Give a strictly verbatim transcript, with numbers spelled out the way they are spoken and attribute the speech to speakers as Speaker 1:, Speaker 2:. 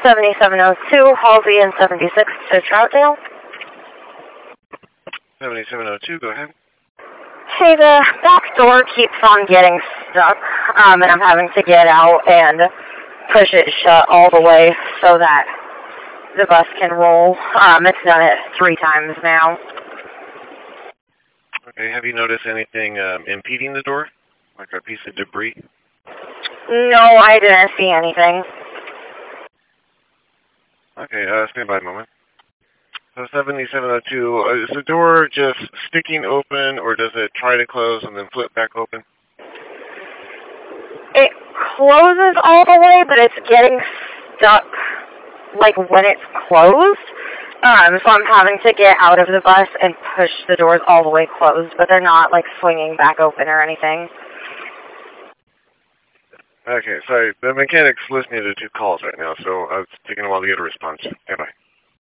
Speaker 1: seventy-seven oh two, Halsey and seventy-six to Troutdale.
Speaker 2: seventy-seven oh two, go ahead.
Speaker 1: Hey, the back door keeps on getting stuck, um, and I'm having to get out and push it shut all the way so that the bus can roll. Um, it's done it three times now.
Speaker 2: Okay, have you noticed anything um, impeding the door? Like a piece of debris?
Speaker 1: No, I didn't see anything.
Speaker 2: Okay, uh, stand by a moment. So seventy-seven oh two, uh, is the door just sticking open, or does it try to close and then flip back open?
Speaker 1: It closes all the way, but it's getting stuck, like, when it's closed. Um, so I'm having to get out of the bus and push the doors all the way closed, but they're not, like, swinging back open or anything.
Speaker 2: Okay, sorry, the mechanic's listening to two calls right now, so uh, it's taking a while to get a response. Okay, bye.